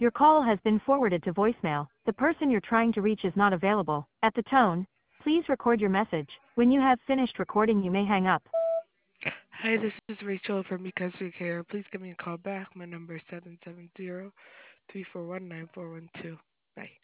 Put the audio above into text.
Your call has been forwarded to voicemail. The person you're trying to reach is not available. At the tone, please record your message. When you have finished recording, you may hang up. Hi, this is Rachel from Because We Care. Please give me a call back. My number is 770-341-9412. Bye.